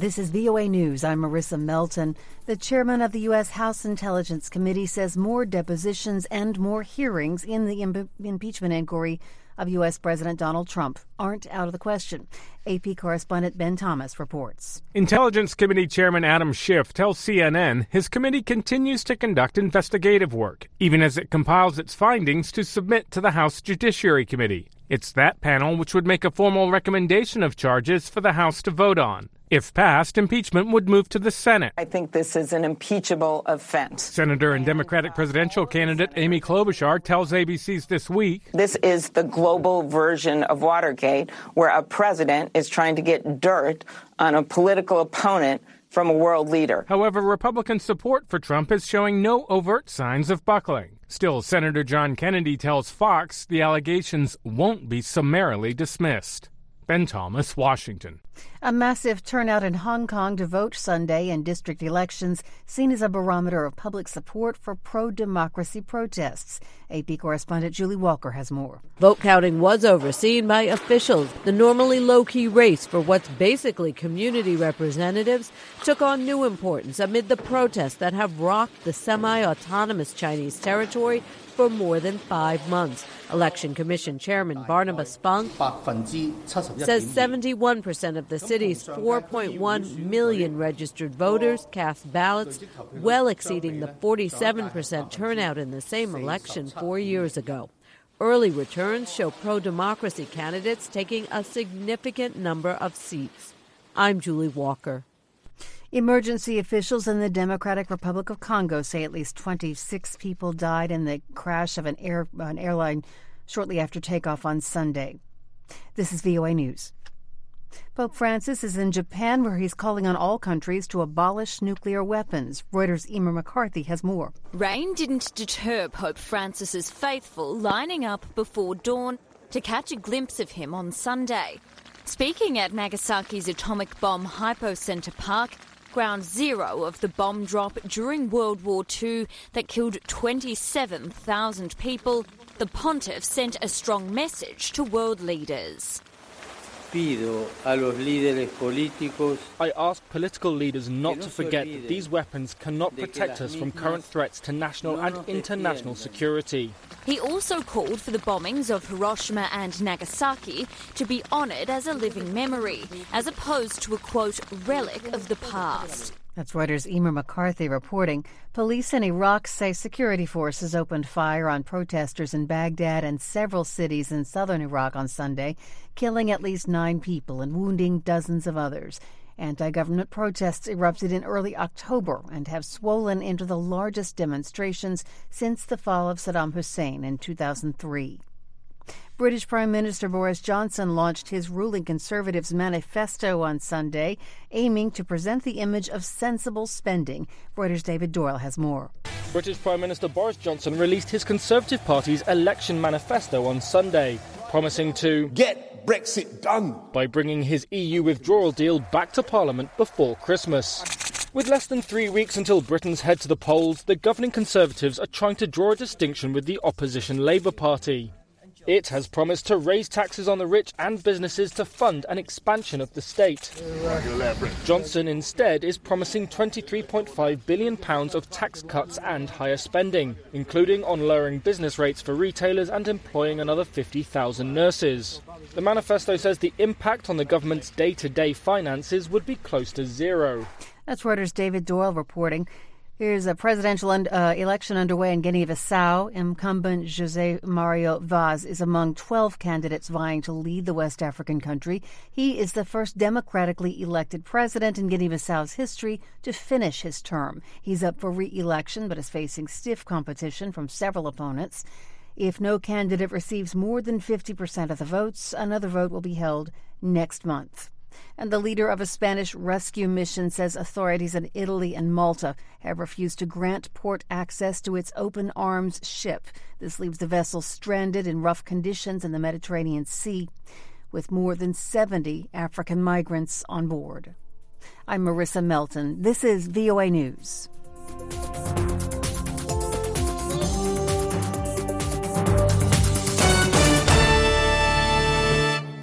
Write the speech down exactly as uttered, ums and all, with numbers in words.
This is V O A News. I'm Marissa Melton. The chairman of the U S House Intelligence Committee says more depositions and more hearings in the impe- impeachment inquiry of U S. President Donald Trump aren't out of the question. A P correspondent Ben Thomas reports. Intelligence Committee Chairman Adam Schiff tells C N N his committee continues to conduct investigative work, even as it compiles its findings to submit to the House Judiciary Committee. It's that panel which would make a formal recommendation of charges for the House to vote on. If passed, impeachment would move to the Senate. I think this is an impeachable offense. Senator and Democratic presidential candidate Amy Klobuchar tells A B C's This Week, this is the global version of Watergate, where a president is trying to get dirt on a political opponent from a world leader. However, Republican support for Trump is showing no overt signs of buckling. Still, Senator John Kennedy tells Fox the allegations won't be summarily dismissed. Ben Thomas, Washington. A massive turnout in Hong Kong to vote Sunday in district elections, seen as a barometer of public support for pro-democracy protests. A P correspondent Julie Walker has more. Vote counting was overseen by officials. The normally low-key race for what's basically community representatives took on new importance amid the protests that have rocked the semi-autonomous Chinese territory for more than five months. Election Commission Chairman Barnabas Fung says seventy-one percent of the city's four point one million registered voters cast ballots, well exceeding the forty-seven percent turnout in the same election four years ago. Early returns show pro-democracy candidates taking a significant number of seats. I'm Julie Walker. Emergency officials in the Democratic Republic of Congo say at least twenty-six people died in the crash of an, air, an airline shortly after takeoff on Sunday. This is V O A News. Pope Francis is in Japan, where he's calling on all countries to abolish nuclear weapons. Reuters' Emer McCarthy has more. Rain didn't deter Pope Francis's faithful lining up before dawn to catch a glimpse of him on Sunday. Speaking at Nagasaki's atomic bomb hypocenter park, ground zero of the bomb drop during World War Two that killed twenty-seven thousand people, the pontiff sent a strong message to world leaders. I ask political leaders not to forget that these weapons cannot protect us from current threats to national and international security. He also called for the bombings of Hiroshima and Nagasaki to be honoured as a living memory, as opposed to a, quote, relic of the past. That's Reuters' Emer McCarthy reporting. Police in Iraq say security forces opened fire on protesters in Baghdad and several cities in southern Iraq on Sunday, killing at least nine people and wounding dozens of others. Anti-government protests erupted in early October and have swollen into the largest demonstrations since the fall of Saddam Hussein in two thousand three. British Prime Minister Boris Johnson launched his ruling Conservatives' manifesto on Sunday, aiming to present the image of sensible spending. Reuters' David Doyle has more. British Prime Minister Boris Johnson released his Conservative Party's election manifesto on Sunday, promising to get Brexit done by bringing his E U withdrawal deal back to Parliament before Christmas. With less than three weeks until Britons head to the polls, the governing Conservatives are trying to draw a distinction with the opposition Labour Party. It has promised to raise taxes on the rich and businesses to fund an expansion of the state. Johnson instead is promising twenty-three point five billion pounds of tax cuts and higher spending, including on lowering business rates for retailers and employing another fifty thousand nurses. The manifesto says the impact on the government's day-to-day finances would be close to zero. That's Reuters' David Doyle reporting. Here's a presidential un- uh, election underway in Guinea-Bissau. Incumbent José Mario Vaz is among twelve candidates vying to lead the West African country. He is the first democratically elected president in Guinea-Bissau's history to finish his term. He's up for re-election but is facing stiff competition from several opponents. If no candidate receives more than fifty percent of the votes, another vote will be held next month. And the leader of a Spanish rescue mission says authorities in Italy and Malta have refused to grant port access to its Open Arms ship. This leaves the vessel stranded in rough conditions in the Mediterranean Sea, with more than seventy African migrants on board. I'm Marissa Melton. This is V O A News.